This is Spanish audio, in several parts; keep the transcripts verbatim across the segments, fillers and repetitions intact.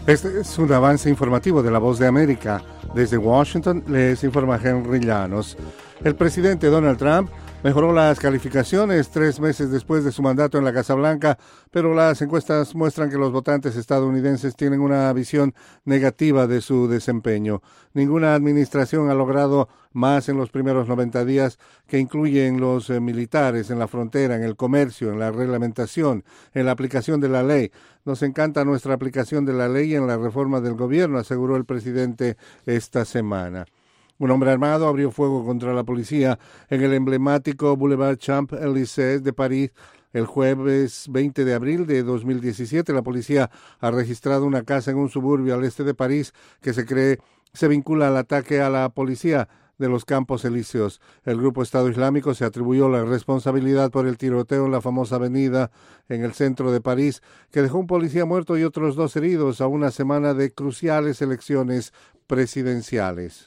Este es un avance informativo de La Voz de América. Desde Washington les informa Henry Llanos. El presidente Donald Trump mejoró las calificaciones tres meses después de su mandato en la Casa Blanca, pero las encuestas muestran que los votantes estadounidenses tienen una visión negativa de su desempeño. Ninguna administración ha logrado más en los primeros noventa días, que incluyen los eh, militares en la frontera, en el comercio, en la reglamentación, en la aplicación de la ley. Nos encanta nuestra aplicación de la ley en la reforma del gobierno, aseguró el presidente esta semana. Un hombre armado abrió fuego contra la policía en el emblemático Boulevard Champs-Élysées de París el jueves veinte de abril de dos mil diecisiete. La policía ha registrado una casa en un suburbio al este de París que se cree se vincula al ataque a la policía de los Campos Elíseos. El grupo Estado Islámico se atribuyó la responsabilidad por el tiroteo en la famosa avenida en el centro de París, que dejó un policía muerto y otros dos heridos a una semana de cruciales elecciones presidenciales.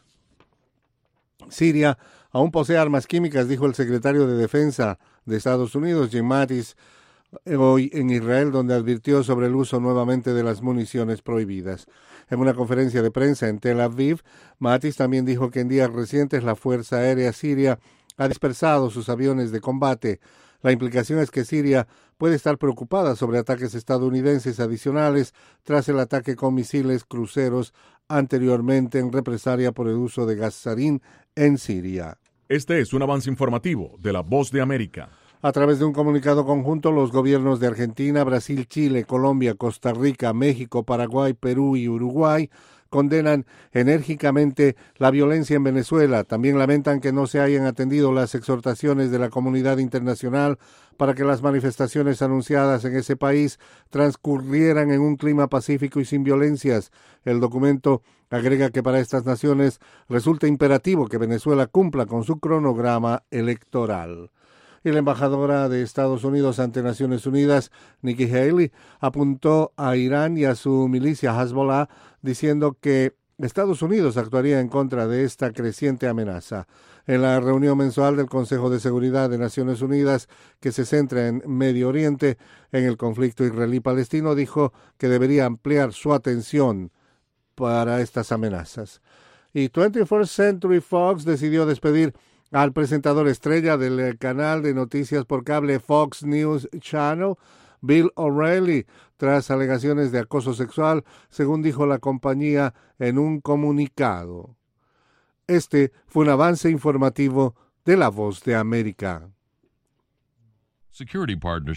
Siria aún posee armas químicas, dijo el secretario de Defensa de Estados Unidos, Jim Mattis, hoy en Israel, donde advirtió sobre el uso nuevamente de las municiones prohibidas. En una conferencia de prensa en Tel Aviv, Mattis también dijo que en días recientes la Fuerza Aérea Siria ha dispersado sus aviones de combate. La implicación es que Siria puede estar preocupada sobre ataques estadounidenses adicionales tras el ataque con misiles cruceros anteriormente en represalia por el uso de gas sarín en Siria. Este es un avance informativo de La Voz de América. A través de un comunicado conjunto, los gobiernos de Argentina, Brasil, Chile, Colombia, Costa Rica, México, Paraguay, Perú y Uruguay condenan enérgicamente la violencia en Venezuela. También lamentan que no se hayan atendido las exhortaciones de la comunidad internacional para que las manifestaciones anunciadas en ese país transcurrieran en un clima pacífico y sin violencias. El documento agrega que para estas naciones resulta imperativo que Venezuela cumpla con su cronograma electoral. Y la embajadora de Estados Unidos ante Naciones Unidas, Nikki Haley, apuntó a Irán y a su milicia Hezbollah, diciendo que Estados Unidos actuaría en contra de esta creciente amenaza. En la reunión mensual del Consejo de Seguridad de Naciones Unidas, que se centra en Medio Oriente, en el conflicto israelí-palestino, dijo que debería ampliar su atención para estas amenazas. Y veinticuatro Century Fox decidió despedir al presentador estrella del canal de noticias por cable Fox News Channel, Bill O'Reilly, tras alegaciones de acoso sexual, según dijo la compañía en un comunicado. Este fue un avance informativo de La Voz de América. Security partnership